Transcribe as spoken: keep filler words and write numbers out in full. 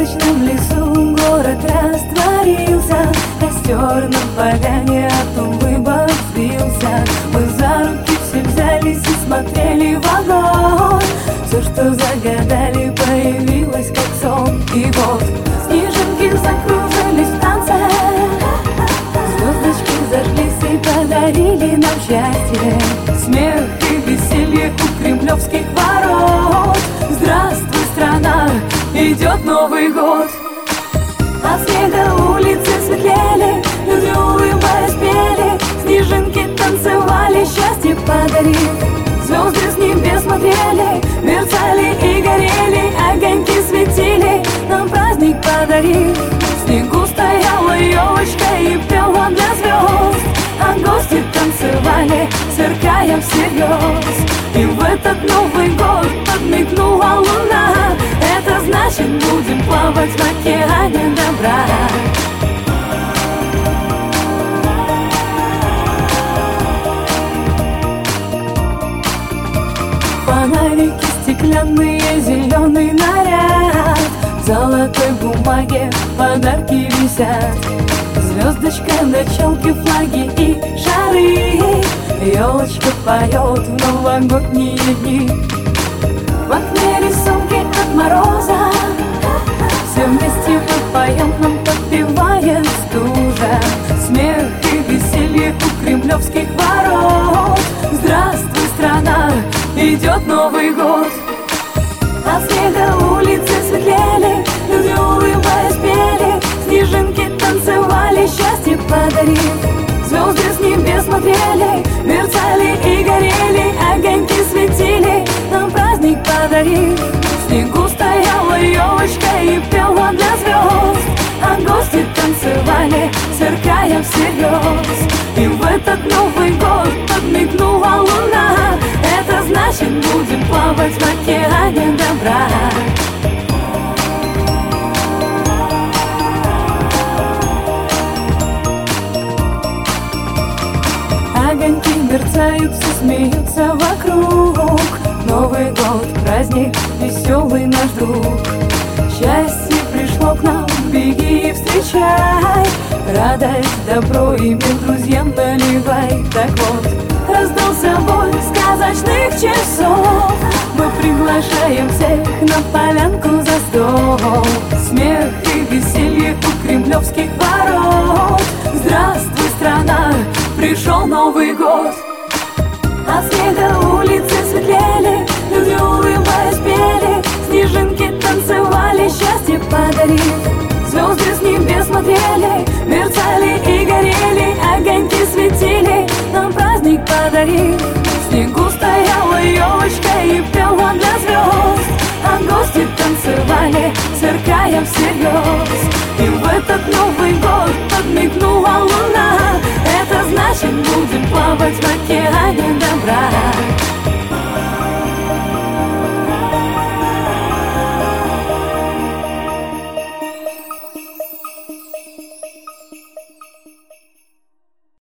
сказочном лесу город растворился, костер на поляне от улыбок сбился. Мы за руки все взялись и смотрели в огонь. Все, что загадали, появилось как сон. И вот снежинки закружились в танце, звездочки зажглись и подарили нам счастье. Смех и веселье у кремлевских ворот. Здравствуй, страна, идет Новый год. От снега улицы светлели, люди улыбаясь пели, снежинки танцевали, счастье подарив. Звезды с небес смотрели, мерцали и горели, огоньки светили, нам праздник подарив. В снегу стояла елочка и пела для звезд, а гости танцевали, сверкая всерьез. И в этот Новый год подмигнула луна, это значит, будем плавать в океане добра. Фонарики стеклянные, зеленый наряд, в золотой бумаге подарки висят. Звездочка на челке, флаги и шары, елочка поет в новогодние дни. В окне рисунки от мороза, все вместе мы поем, нам подпевает стужа. Смех и веселье у кремлевских ворот. Здравствуй, страна, идет Новый год. От снега улицы светлели, люди улыбаясь пели, снежинки танцевали, счастье подарив. Звезды с небес смотрели, мерцали и горели, огоньки светили, нам праздник подарив. В снегу стояла елочка и пела для звезд, а гости танцевали, сверкая всерьез. И в этот Новый год подмигнула луна, это значит, будем плавать в океане добра. Огоньки мерцают, все смеются вокруг. Новый год, праздник, веселый наш друг. Счастье пришло к нам, беги и встречай. Радость, добро и мир друзьям наливай. Так вот, раздался бой сказочных часов, мы приглашаем всех на полянку за стол. Смех и веселье у кремлевских ворот. Здравствуй, страна, пришел Новый год. От снега улицы светлели, люди улыбаясь пели, снежинки танцевали, счастье подарив. Звезды с небес смотрели, мерцали и горели, огоньки светили, нам праздник подарив. В снегу стояла елочка и пела для звезд, а гости танцевали, сверкая всерьез. И в этот Новый год подмигнула луна, это значит, будем плавать в океане добра.